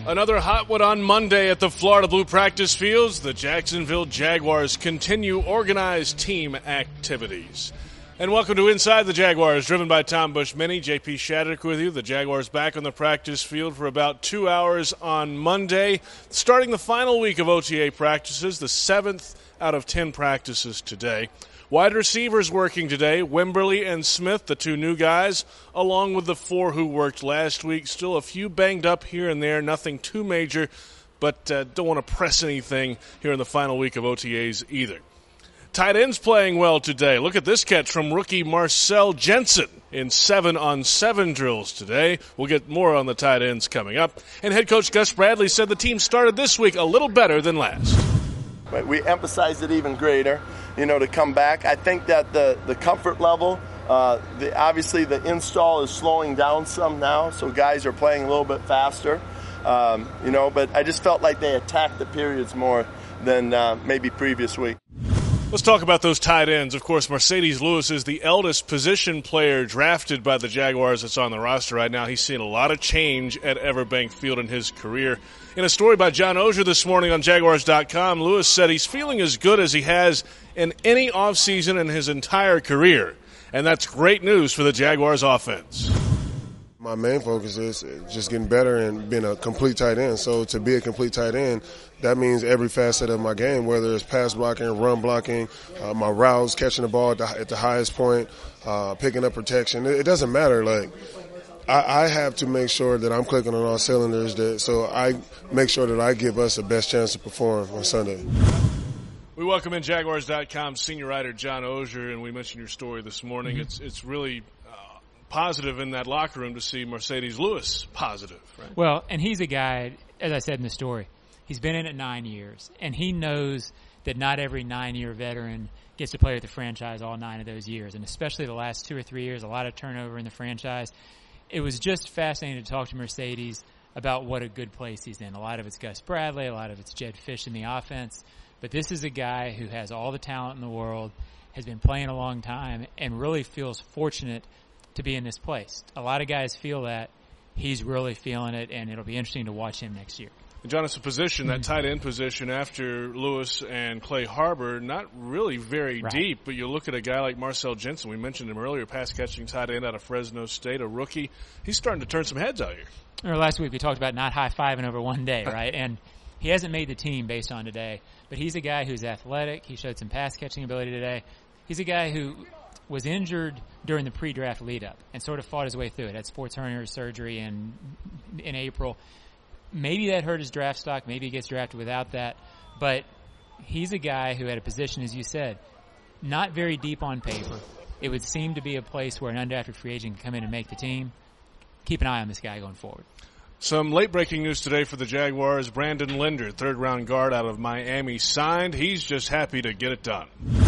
Another hot one on Monday at the Florida Blue practice fields. The Jacksonville Jaguars continue organized team activities. And welcome to Inside the Jaguars, driven by Tom Bush-Mini. JP Shattuck with you. The Jaguars back on the practice field for about 2 hours on Monday, starting the final week of OTA practices, the 7th out of 10 practices today. Wide receivers working today, Wimberly and Smith, the two new guys, along with the 4 who worked last week. Still a few banged up here and there, nothing too major, but don't want to press anything here in the final week of OTAs either. Tight ends playing well today. Look at this catch from rookie Marcel Jensen in 7-on-7 drills today. We'll get more on the tight ends coming up. And head coach Gus Bradley said the team started this week a little better than last. We emphasized it even greater, to come back. I think that the comfort level, obviously the install is slowing down some now, so guys are playing a little bit faster, but I just felt like they attacked the periods more than maybe previous week. Let's talk about those tight ends. Of course, Marcedes Lewis is the eldest position player drafted by the Jaguars that's on the roster right now. He's seen a lot of change at Everbank Field in his career. In a story by John Oehser this morning on Jaguars.com, Lewis said he's feeling as good as he has in any offseason in his entire career. And that's great news for the Jaguars offense. My main focus is just getting better and being a complete tight end. So to be a complete tight end, that means every facet of my game, whether it's pass blocking, run blocking, my routes, catching the ball at the highest point, picking up protection. It doesn't matter. I have to make sure that I'm clicking on all cylinders, so I make sure that I give us the best chance to perform on Sunday. We welcome in Jaguars.com senior writer John Oehser, and we mentioned your story this morning. Mm-hmm. It's really positive in that locker room to see Marcedes Lewis positive. Right? Well, and he's a guy, as I said in the story, he's been in it 9 years, and he knows that not every 9-year veteran gets to play with the franchise all 9 of those years, and especially the last 2 or 3 years, a lot of turnover in the franchise. It was just fascinating to talk to Marcedes about what a good place he's in. A lot of it's Gus Bradley, a lot of it's Jedd Fisch in the offense, but this is a guy who has all the talent in the world, has been playing a long time, and really feels fortunate to be in this place. A lot of guys feel that. He's really feeling it, and it'll be interesting to watch him next year. John, it's a position, that tight end position after Lewis and Clay Harbor, not really very deep, but you look at a guy like Marcel Jensen. We mentioned him earlier, pass-catching tight end out of Fresno State, a rookie. He's starting to turn some heads out here. Or last week we talked about not high-fiving over one day, right? And he hasn't made the team based on today, but he's a guy who's athletic. He showed some pass-catching ability today. He's a guy who was injured during the pre-draft lead-up and sort of fought his way through it. Had sports hernia surgery in April. Maybe that hurt his draft stock. Maybe he gets drafted without that. But he's a guy who had a position, as you said, not very deep on paper. It would seem to be a place where an undrafted free agent can come in and make the team. Keep an eye on this guy going forward. Some late-breaking news today for the Jaguars. Brandon Linder, third-round guard out of Miami, signed. He's just happy to get it done.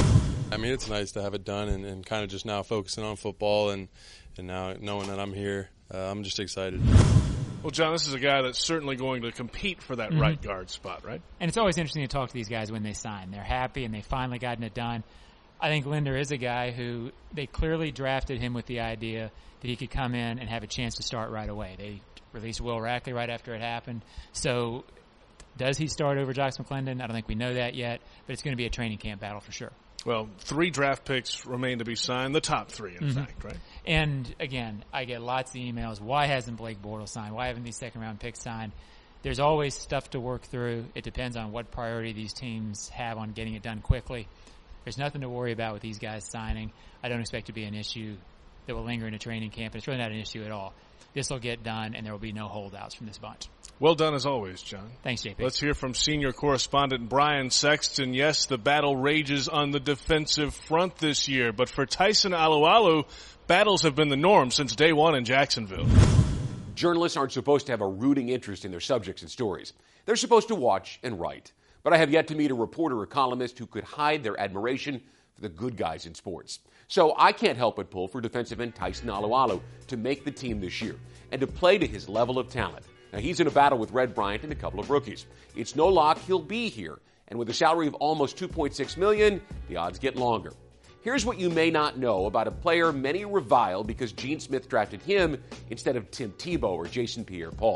I mean, it's nice to have it done and kind of just now focusing on football and now knowing that I'm here. I'm just excited. Well, John, this is a guy that's certainly going to compete for that right guard spot, right? And it's always interesting to talk to these guys when they sign. They're happy and they've finally gotten it done. I think Linder is a guy who they clearly drafted him with the idea that he could come in and have a chance to start right away. They released Will Rackley right after it happened. So does he start over Josh McClendon? I don't think we know that yet, but it's going to be a training camp battle for sure. Well, 3 draft picks remain to be signed, the top 3, in fact, right? And, again, I get lots of emails. Why hasn't Blake Bortles signed? Why haven't these second-round picks signed? There's always stuff to work through. It depends on what priority these teams have on getting it done quickly. There's nothing to worry about with these guys signing. I don't expect it to be an issue that will linger in a training camp. It's really not an issue at all. This will get done, and there will be no holdouts from this bunch. Well done as always, John. Thanks, JP. Let's hear from senior correspondent Brian Sexton. Yes, the battle rages on the defensive front this year, but for Tyson Alualu, battles have been the norm since day one in Jacksonville. Journalists aren't supposed to have a rooting interest in their subjects and stories. They're supposed to watch and write. But I have yet to meet a reporter or columnist who could hide their admiration for the good guys in sports. So I can't help but pull for defensive end Tyson Alualu to make the team this year and to play to his level of talent. Now, he's in a battle with Red Bryant and a couple of rookies. It's no lock he'll be here, and with a salary of almost $2.6 million, the odds get longer. Here's what you may not know about a player many revile because Gene Smith drafted him instead of Tim Tebow or Jason Pierre-Paul.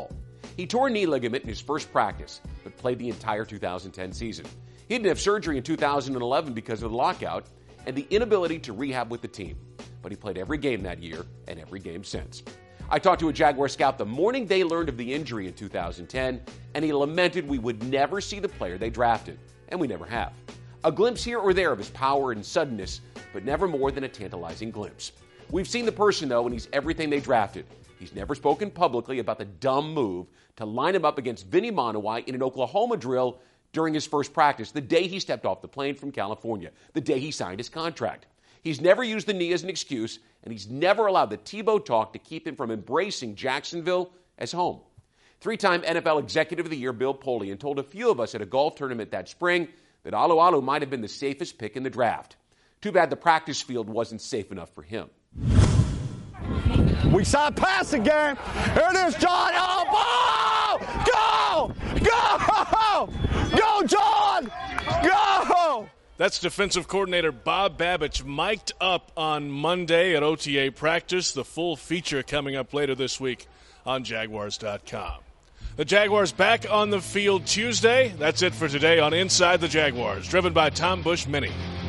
He tore a knee ligament in his first practice, but played the entire 2010 season. He didn't have surgery in 2011 because of the lockout and the inability to rehab with the team, but he played every game that year and every game since. I talked to a Jaguar scout the morning they learned of the injury in 2010, and he lamented we would never see the player they drafted, and we never have. A glimpse here or there of his power and suddenness, but never more than a tantalizing glimpse. We've seen the person, though, and he's everything they drafted. He's never spoken publicly about the dumb move to line him up against Vinny Monowai in an Oklahoma drill during his first practice, the day he stepped off the plane from California, the day he signed his contract. He's never used the knee as an excuse, and he's never allowed the Tebow talk to keep him from embracing Jacksonville as home. Three-time NFL Executive of the Year Bill Polian told a few of us at a golf tournament that spring that Alualu might have been the safest pick in the draft. Too bad the practice field wasn't safe enough for him. We saw a pass again. Here it is, John. Oh, ball! Go! Go! Go, John! Go! That's defensive coordinator Bob Babich mic'd up on Monday at OTA practice. The full feature coming up later this week on Jaguars.com. The Jaguars back on the field Tuesday. That's it for today on Inside the Jaguars, driven by Tom Bush Mini.